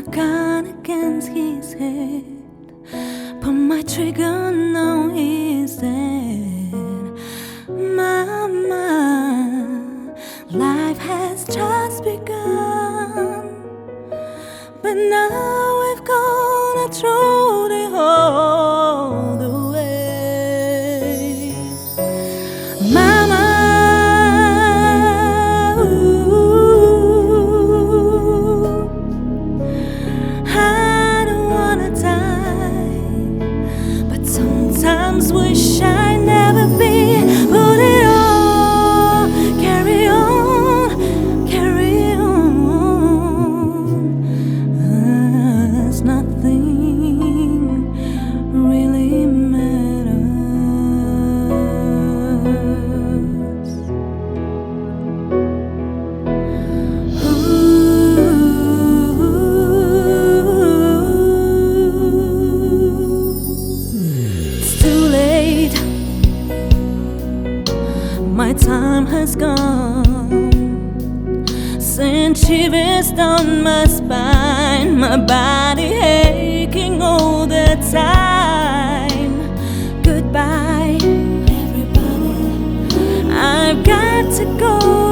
the gun against his head. Pull my trigger, now he's dead. Mama, life has just begun, but now we've gone through the whole the way. Mama, sometimes wish I'd never be. But it all carry on, carry on. As nothing really matters. My time has gone, sent shivers down my spine, my body aching all the time. Goodbye, everybody, I've got to go.